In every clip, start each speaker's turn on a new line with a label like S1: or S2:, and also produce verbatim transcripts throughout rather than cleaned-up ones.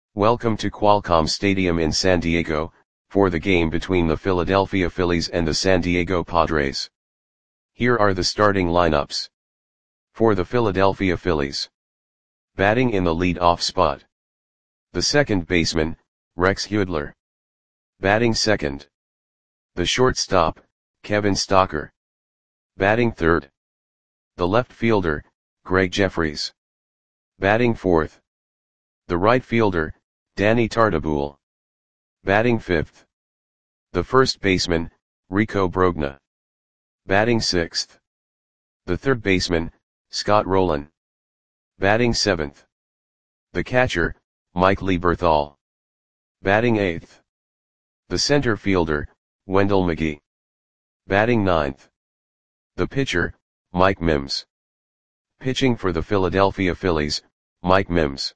S1: Welcome to Qualcomm Stadium in San Diego, for the game between the Philadelphia Phillies and the San Diego Padres. Here are the starting lineups. For the Philadelphia Phillies. Batting in the lead-off spot. The second baseman, Rex Huidler. Batting second. The shortstop, Kevin Stocker. Batting third. The left fielder, Greg Jefferies. Batting fourth. The right fielder, Danny Tartabull. Batting fifth. The first baseman, Rico Brogna. Batting sixth. The third baseman, Scott Rolen. Batting seventh. The catcher, Mike Lee Berthal. Batting eighth. The center fielder, Wendell McGee. Batting ninth. The pitcher, Mike Mims. Pitching for the Philadelphia Phillies, Mike Mims.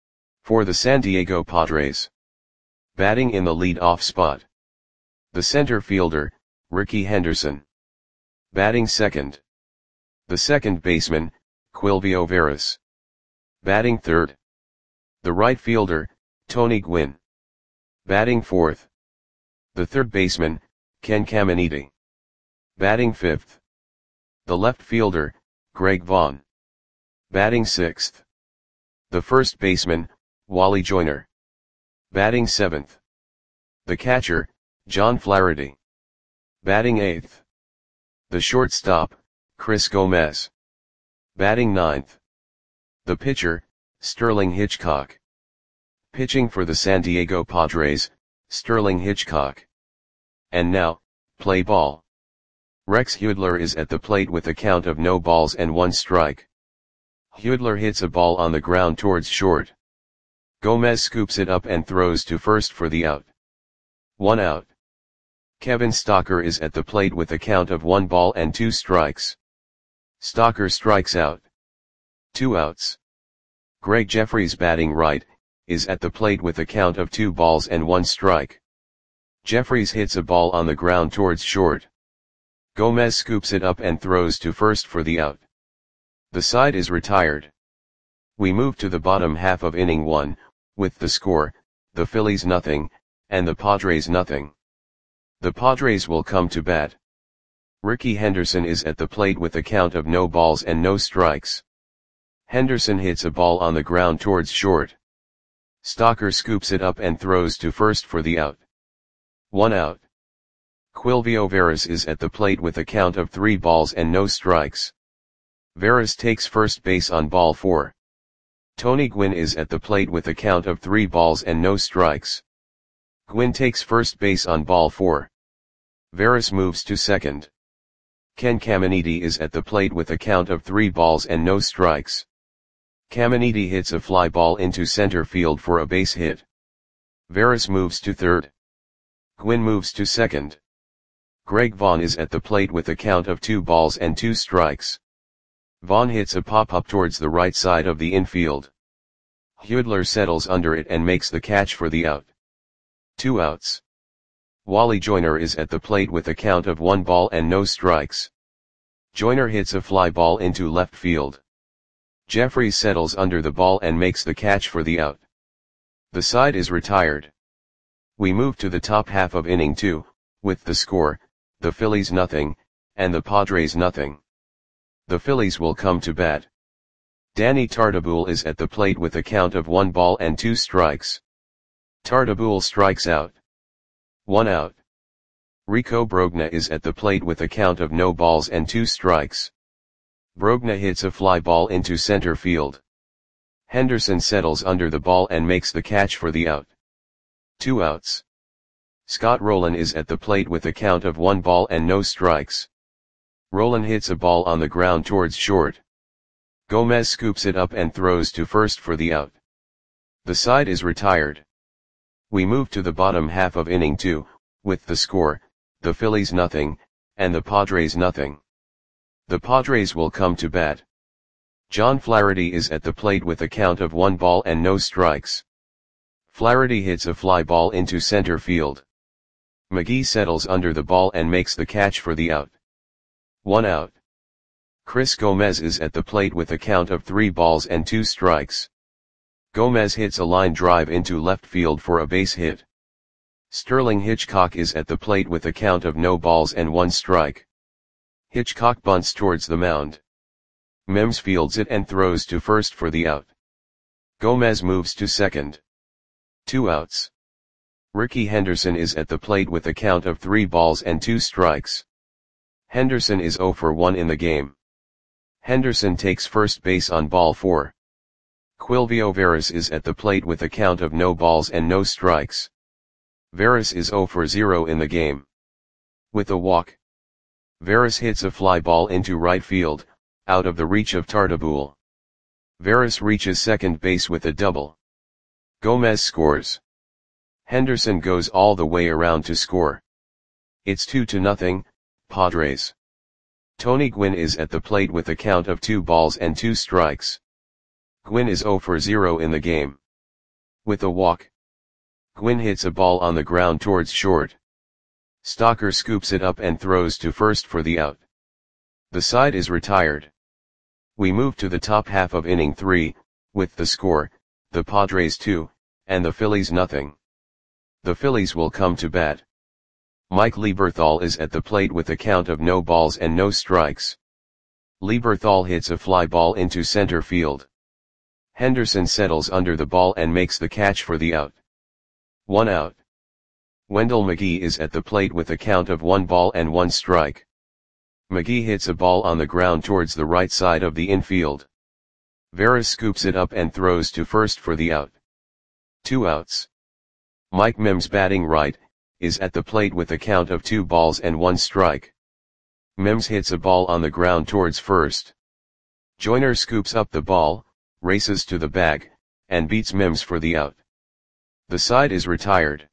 S1: For the San Diego Padres. Batting in the lead-off spot. The center fielder, Ricky Henderson. Batting second. The second baseman, Quilvio Veras. Batting third. The right fielder, Tony Gwynn. Batting fourth. The third baseman, Ken Caminiti. Batting fifth. The left fielder, Greg Vaughn. Batting sixth. The first baseman, Wally Joyner. Batting seventh. The catcher, John Flaherty. Batting eighth. The shortstop, Chris Gomez. Batting ninth. The pitcher, Sterling Hitchcock. Pitching for the San Diego Padres, Sterling Hitchcock. And now, play ball. Rex Huidler is at the plate with a count of no balls and one strike. Huidler hits a ball on the ground towards short. Gomez scoops it up and throws to first for the out. One out. Kevin Stocker is at the plate with a count of one ball and two strikes. Stocker strikes out. Two outs. Greg Jefferies, batting right, is at the plate with a count of two balls and one strike. Jefferies hits a ball on the ground towards short. Gomez scoops it up and throws to first for the out. The side is retired. We move to the bottom half of inning one, with the score, the Phillies nothing, and the Padres nothing. The Padres will come to bat. Ricky Henderson is at the plate with a count of no balls and no strikes. Henderson hits a ball on the ground towards short. Stocker scoops it up and throws to first for the out. One out. Quilvio Veras is at the plate with a count of three balls and no strikes. Veras takes first base on ball four. Tony Gwynn is at the plate with a count of three balls and no strikes. Gwynn takes first base on ball four. Veras moves to second. Ken Caminiti is at the plate with a count of three balls and no strikes. Caminiti hits a fly ball into center field for a base hit. Veras moves to third. Gwynn moves to second. Greg Vaughn is at the plate with a count of two balls and two strikes. Vaughn hits a pop-up towards the right side of the infield. Huidler settles under it and makes the catch for the out. Two outs. Wally Joyner is at the plate with a count of one ball and no strikes. Joyner hits a fly ball into left field. Jefferies settles under the ball and makes the catch for the out. The side is retired. We move to the top half of inning two, with the score, the Phillies nothing, and the Padres nothing. The Phillies will come to bat. Danny Tartabull is at the plate with a count of one ball and two strikes. Tartabull strikes out. One out. Rico Brogna is at the plate with a count of no balls and two strikes. Brogna hits a fly ball into center field. Henderson settles under the ball and makes the catch for the out. Two outs. Scott Rolen is at the plate with a count of one ball and no strikes. Rolen hits a ball on the ground towards short. Gomez scoops it up and throws to first for the out. The side is retired. We move to the bottom half of inning two, with the score, the Phillies nothing, and the Padres nothing. The Padres will come to bat. John Flaherty is at the plate with a count of one ball and no strikes. Flaherty hits a fly ball into center field. McGee settles under the ball and makes the catch for the out. One out. Chris Gomez is at the plate with a count of three balls and two strikes. Gomez hits a line drive into left field for a base hit. Sterling Hitchcock is at the plate with a count of no balls and one strike. Hitchcock bunts towards the mound. Mims fields it and throws to first for the out. Gomez moves to second. Two outs. Rickey Henderson is at the plate with a count of three balls and two strikes. Henderson is oh for one in the game. Henderson takes first base on ball four. Quilvio Veras is at the plate with a count of no balls and no strikes. Veras is oh for zero in the game. With a walk, Veras hits a fly ball into right field, out of the reach of Tartabull. Veras reaches second base with a double. Gomez scores. Henderson goes all the way around to score. It's two to nothing, Padres. Tony Gwynn is at the plate with a count of two balls and two strikes. Gwynn is oh for zero in the game. With a walk, Gwynn hits a ball on the ground towards short. Stocker scoops it up and throws to first for the out. The side is retired. We move to the top half of inning three, with the score, the Padres two, and the Phillies nothing. The Phillies will come to bat. Mike Lieberthal is at the plate with a count of no balls and no strikes. Lieberthal hits a fly ball into center field. Henderson settles under the ball and makes the catch for the out. One out. Wendell McGee is at the plate with a count of one ball and one strike. McGee hits a ball on the ground towards the right side of the infield. Veras scoops it up and throws to first for the out. Two outs. Mike Mims, batting right, is at the plate with a count of two balls and one strike. Mims hits a ball on the ground towards first. Joyner scoops up the ball, races to the bag, and beats Mims for the out. The side is retired.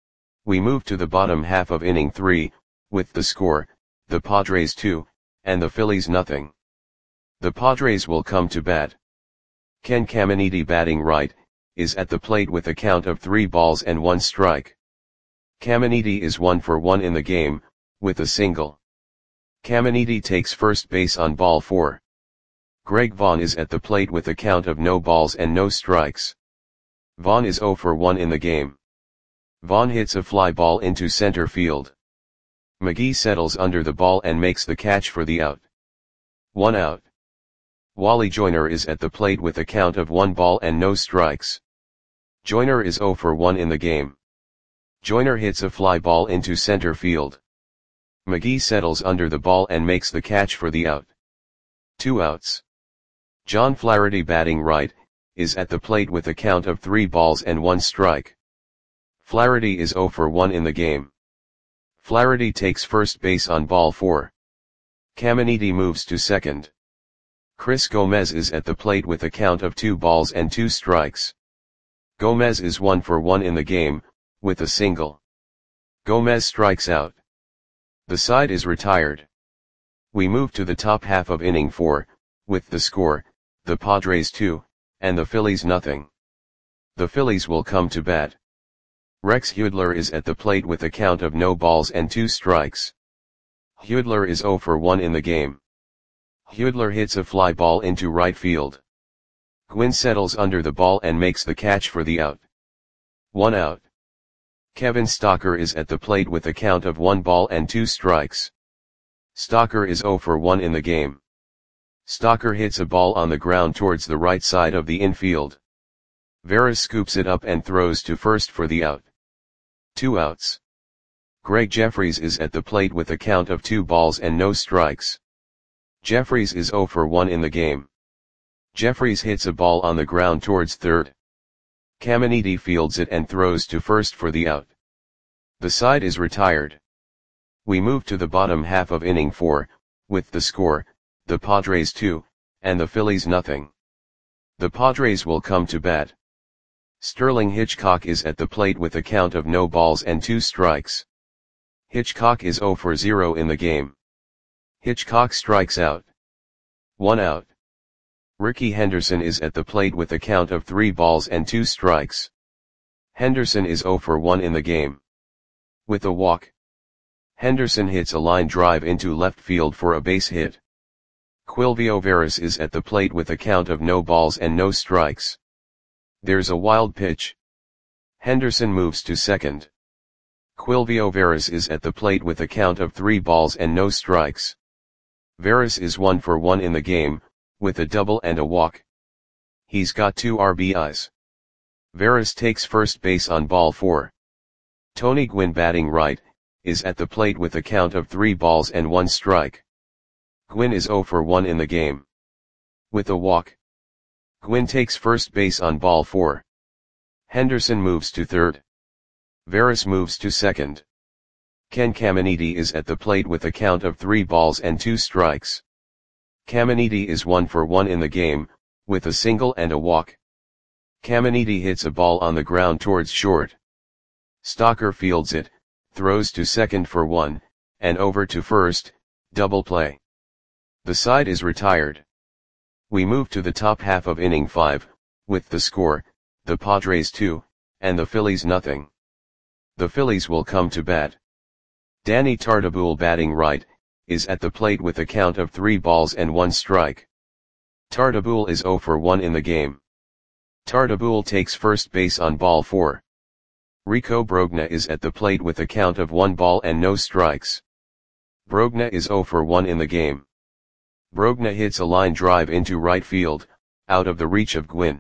S1: We move to the bottom half of inning three, with the score, the Padres two, and the Phillies nothing. The Padres will come to bat. Ken Caminiti, batting right, is at the plate with a count of three balls and one strike. Caminiti is one for one in the game, with a single. Caminiti takes first base on ball four. Greg Vaughn is at the plate with a count of no balls and no strikes. Vaughn is oh for one in the game. Vaughn hits a fly ball into center field. McGee settles under the ball and makes the catch for the out. One out. Wally Joyner is at the plate with a count of one ball and no strikes. Joyner is oh for one in the game. Joyner hits a fly ball into center field. McGee settles under the ball and makes the catch for the out. Two outs. John Flaherty, batting right, is at the plate with a count of three balls and one strike. Flaherty is oh for one in the game. Flaherty takes first base on ball four. Caminiti moves to second. Chris Gomez is at the plate with a count of two balls and two strikes. Gomez is one for one in the game, with a single. Gomez strikes out. The side is retired. We move to the top half of inning four, with the score, the Padres two, and the Phillies nothing. The Phillies will come to bat. Rex Hudler is at the plate with a count of no balls and two strikes. Hudler is oh for one in the game. Hudler hits a fly ball into right field. Gwynn settles under the ball and makes the catch for the out. One out. Kevin Stocker is at the plate with a count of one ball and two strikes. Stocker is oh for one in the game. Stocker hits a ball on the ground towards the right side of the infield. Veras scoops it up and throws to first for the out. Two outs. Greg Jeffries is at the plate with a count of two balls and no strikes. Jeffries is oh for one in the game. Jeffries hits a ball on the ground towards third. Caminiti fields it and throws to first for the out. The side is retired. We move to the bottom half of inning four, with the score, the Padres two, and the Phillies nothing. The Padres will come to bat. Sterling Hitchcock is at the plate with a count of no balls and two strikes. Hitchcock is oh for zero in the game. Hitchcock strikes out. One out. Rickey Henderson is at the plate with a count of three balls and two strikes. Henderson is oh for one in the game. With a walk, Henderson hits a line drive into left field for a base hit. Quilvio Veras is at the plate with a count of no balls and no strikes. There's a wild pitch. Henderson moves to second. Quilvio Veras is at the plate with a count of three balls and no strikes. Veras is one for one in the game, with a double and a walk. He's got two R B Is. Veras takes first base on ball four. Tony Gwynn, batting right, is at the plate with a count of three balls and one strike. Gwynn is zero for one in the game. With a walk. Gwynn takes first base on ball four. Henderson moves to third. Veras moves to second. Ken Caminiti is at the plate with a count of three balls and two strikes. Caminiti is one for one in the game, with a single and a walk. Caminiti hits a ball on the ground towards short. Stocker fields it, throws to second for one, and over to first, double play. The side is retired. We move to the top half of inning five, with the score, the Padres two, and the Phillies nothing. The Phillies will come to bat. Danny Tartabull, batting right, is at the plate with a count of three balls and one strike. Tartabull is zero for one in the game. Tartabull takes first base on ball four. Rico Brogna is at the plate with a count of one ball and no strikes. Brogna is zero for one in the game. Brogna hits a line drive into right field, out of the reach of Gwynn.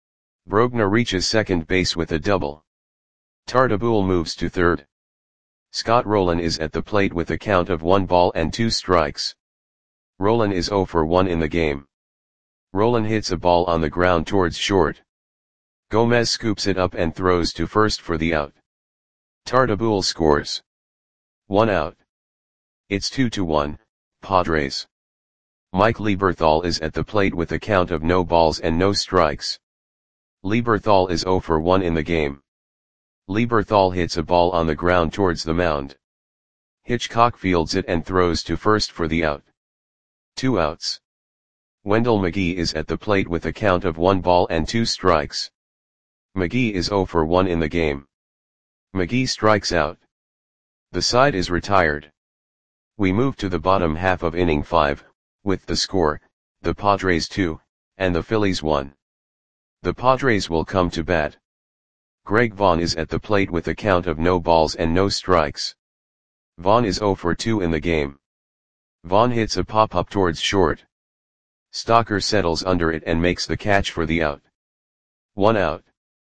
S1: Brogna reaches second base with a double. Tartabull moves to third. Scott Rolen is at the plate with a count of one ball and two strikes. Rolen is zero for one in the game. Rolen hits a ball on the ground towards short. Gomez scoops it up and throws to first for the out. Tartabull scores. One out. It's two to one, Padres. Mike Lieberthal is at the plate with a count of no balls and no strikes. Lieberthal is zero for one in the game. Lieberthal hits a ball on the ground towards the mound. Hitchcock fields it and throws to first for the out. Two outs. Wendell McGee is at the plate with a count of one ball and two strikes. McGee is zero for one in the game. McGee strikes out. The side is retired. We move to the bottom half of inning five, with the score, the Padres two, and the Phillies one. The Padres will come to bat. Greg Vaughn is at the plate with a count of no balls and no strikes. Vaughn is zero for two in the game. Vaughn hits a pop-up towards short. Stocker settles under it and makes the catch for the out. One out.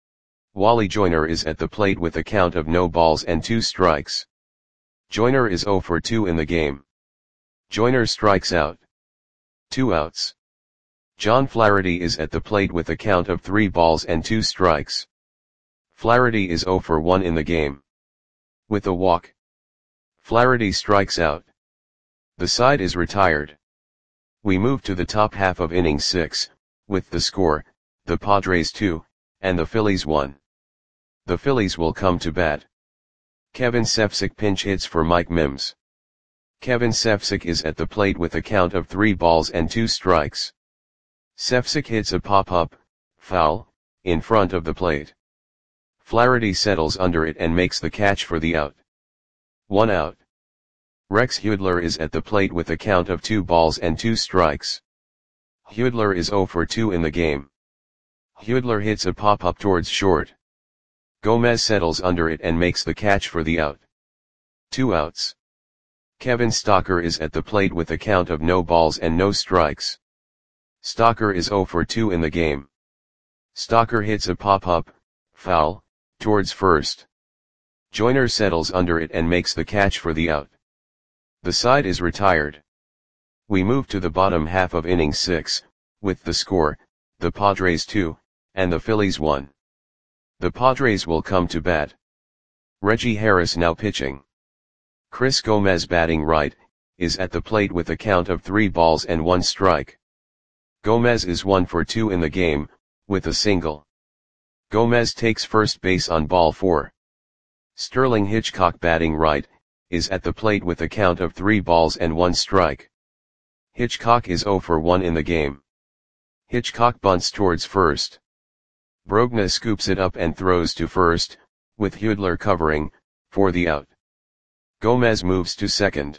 S1: Wally Joyner is at the plate with a count of no balls and two strikes. Joyner is zero for two in the game. Joyner strikes out. Two outs. John Flaherty is at the plate with a count of three balls and two strikes. Flaherty is zero for one in the game. With a walk. Flaherty strikes out. The side is retired. We move to the top half of inning six, with the score, the Padres two, and the Phillies one. The Phillies will come to bat. Kevin Sefcik pinch hits for Mike Mims. Kevin Sefcik is at the plate with a count of three balls and two strikes. Sefcik hits a pop-up, foul, in front of the plate. Flaherty settles under it and makes the catch for the out. One out. Rex Hudler is at the plate with a count of two balls and two strikes. Hudler is zero for two in the game. Hudler hits a pop-up towards short. Gomez settles under it and makes the catch for the out. Two outs. Kevin Stocker is at the plate with a count of no balls and no strikes. Stocker is zero for two in the game. Stocker hits a pop-up, foul, towards first. Joyner settles under it and makes the catch for the out. The side is retired. We move to the bottom half of inning six, with the score, the Padres two, and the Phillies one. The Padres will come to bat. Reggie Harris now pitching. Chris Gomez, batting right, is at the plate with a count of three balls and one strike. Gomez is one for two in the game, with a single. Gomez takes first base on ball four. Sterling Hitchcock, batting right, is at the plate with a count of three balls and one strike. Hitchcock is zero for one in the game. Hitchcock bunts towards first. Brogna scoops it up and throws to first, with Hudler covering, for the out. Gomez moves to second.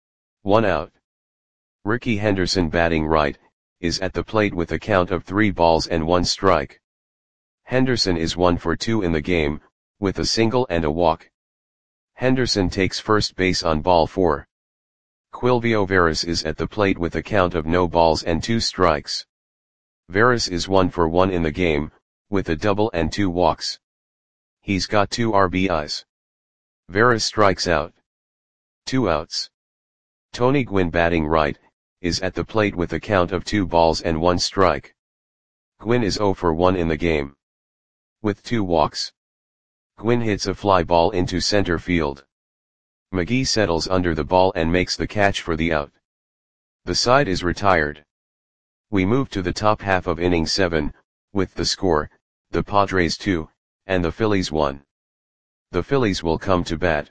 S1: One out. Ricky Henderson, batting right, is at the plate with a count of three balls and one strike. Henderson is one for two in the game, with a single and a walk. Henderson takes first base on ball four. Quilvio Veras is at the plate with a count of no balls and two strikes. Veras is one for one in the game, with a double and two walks. He's got two R B Is. Veras strikes out. Two outs. Tony Gwynn, batting right, is at the plate with a count of two balls and one strike. Gwynn is zero for one in the game. With two walks. Gwynn hits a fly ball into center field. McGee settles under the ball and makes the catch for the out. The side is retired. We move to the top half of inning seven, with the score, the Padres two, and the Phillies one. The Phillies will come to bat.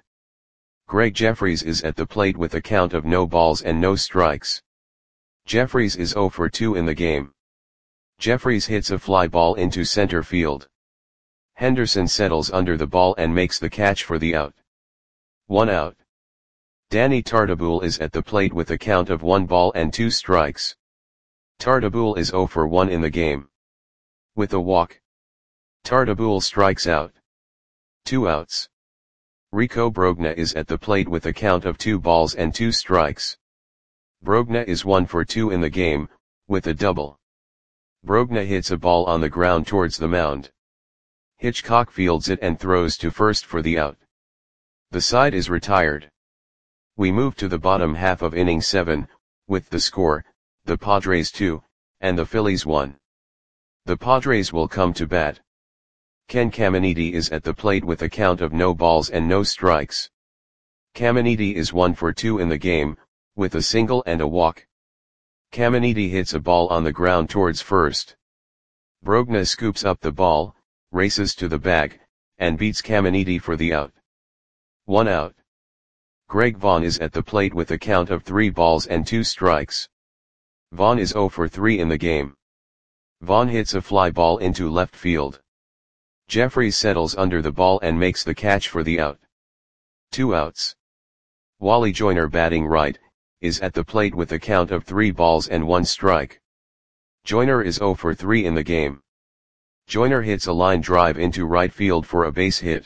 S1: Greg Jeffries is at the plate with a count of no balls and no strikes. Jeffries is zero for two in the game. Jeffries hits a fly ball into center field. Henderson settles under the ball and makes the catch for the out. One out. Danny Tartabull is at the plate with a count of one ball and two strikes. Tartabull is zero for one in the game. With a walk. Tartabull strikes out. Two outs. Rico Brogna is at the plate with a count of two balls and two strikes. Brogna is one for two in the game, with a double. Brogna hits a ball on the ground towards the mound. Hitchcock fields it and throws to first for the out. The side is retired. We move to the bottom half of inning seven, with the score, the Padres two, and the Phillies one. The Padres will come to bat. Ken Caminiti is at the plate with a count of no balls and no strikes. Caminiti is one for two in the game, with a single and a walk. Caminiti hits a ball on the ground towards first. Brogna scoops up the ball, races to the bag, and beats Caminiti for the out. One out. Greg Vaughn is at the plate with a count of three balls and two strikes. Vaughn is zero for three in the game. Vaughn hits a fly ball into left field. Jeffries settles under the ball and makes the catch for the out. Two outs. Wally Joyner, batting right, is at the plate with a count of three balls and one strike. Joyner is zero for three in the game. Joyner hits a line drive into right field for a base hit.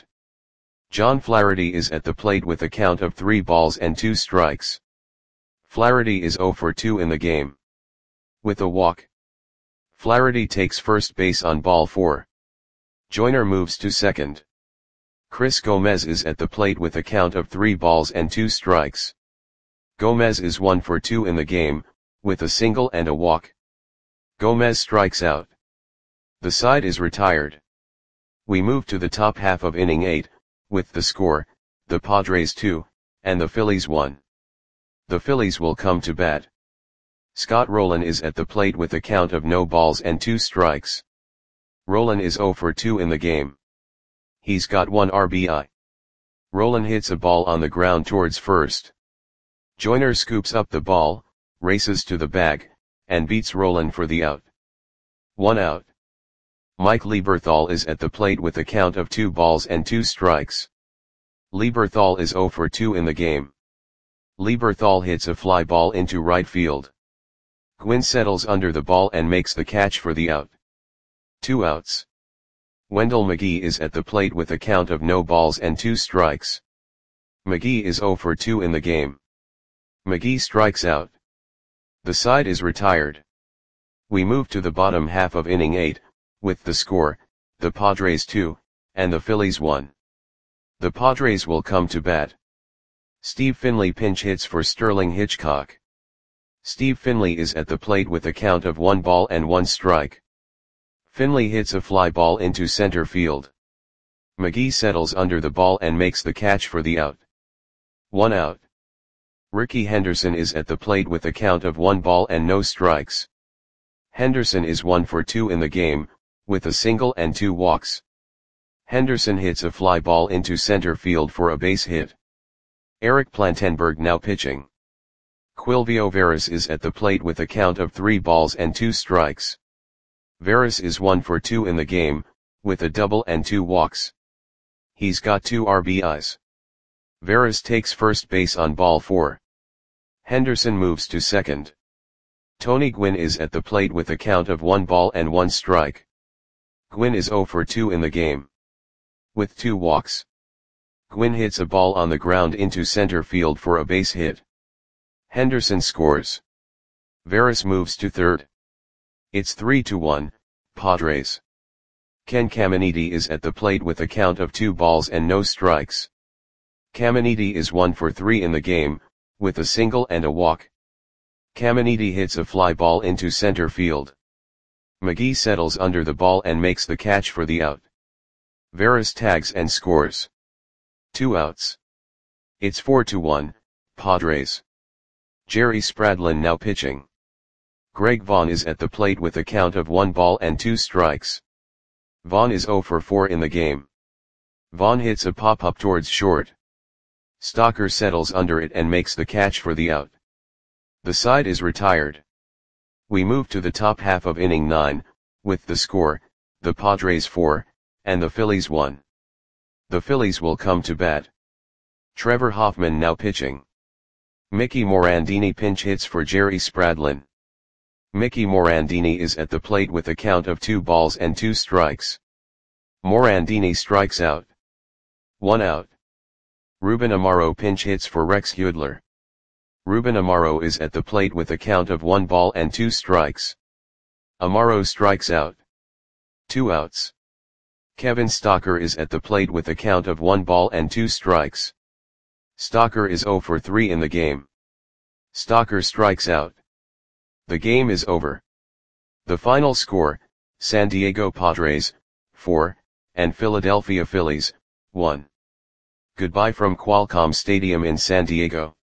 S1: John Flaherty is at the plate with a count of three balls and two strikes. Flaherty is zero for two in the game. With a walk. Flaherty takes first base on ball four. Joyner moves to second. Chris Gomez is at the plate with a count of three balls and two strikes. Gomez is one for two in the game, with a single and a walk. Gomez strikes out. The side is retired. We move to the top half of inning eight, with the score, the Padres two, and the Phillies one. The Phillies will come to bat. Scott Rolen is at the plate with a count of no balls and two strikes. Rolen is zero for two in the game. He's got one R B I. Rolen hits a ball on the ground towards first. Joyner scoops up the ball, races to the bag, and beats Rolen for the out. One out. Mike Lieberthal is at the plate with a count of two balls and two strikes. Lieberthal is zero for two in the game. Lieberthal hits a fly ball into right field. Gwynn settles under the ball and makes the catch for the out. Two outs. Wendell McGee is at the plate with a count of no balls and two strikes. McGee is zero for two in the game. McGee strikes out. The side is retired. We move to the bottom half of inning eight, with the score, the Padres two, and the Phillies one. The Padres will come to bat. Steve Finley pinch hits for Sterling Hitchcock. Steve Finley is at the plate with a count of one ball and one strike. Finley hits a fly ball into center field. McGee settles under the ball and makes the catch for the out. One out. Ricky Henderson is at the plate with a count of one ball and no strikes. Henderson is one for two in the game, with a single and two walks. Henderson hits a fly ball into center field for a base hit. Eric Plantenberg now pitching. Quilvio Veras is at the plate with a count of three balls and two strikes. Veras is one for two in the game, with a double and two walks. He's got two R B Is. Veras takes first base on ball four. Henderson moves to second. Tony Gwynn is at the plate with a count of one ball and one strike. Gwynn is zero for two in the game. With two walks. Gwynn hits a ball on the ground into center field for a base hit. Henderson scores. Veras moves to third. It's three to one, Padres. Ken Caminiti is at the plate with a count of two balls and no strikes. Caminiti is one for three in the game, with a single and a walk. Caminiti hits a fly ball into center field. McGee settles under the ball and makes the catch for the out. Veras tags and scores. Two outs. It's four to one, Padres. Jerry Spradlin now pitching. Greg Vaughn is at the plate with a count of one ball and two strikes. Vaughn is zero for four in the game. Vaughn hits a pop-up towards short. Stocker settles under it and makes the catch for the out. The side is retired. We move to the top half of inning nine, with the score, the Padres four, and the Phillies one. The Phillies will come to bat. Trevor Hoffman now pitching. Mickey Morandini pinch hits for Jerry Spradlin. Mickey Morandini is at the plate with a count of two balls and two strikes. Morandini strikes out. One out. Ruben Amaro pinch hits for Rex Hudler. Ruben Amaro is at the plate with a count of one ball and two strikes. Amaro strikes out. Two outs. Kevin Stocker is at the plate with a count of one ball and two strikes. Stocker is zero for three in the game. Stocker strikes out. The game is over. The final score, San Diego Padres, four, and Philadelphia Phillies, one. Goodbye from Qualcomm Stadium in San Diego.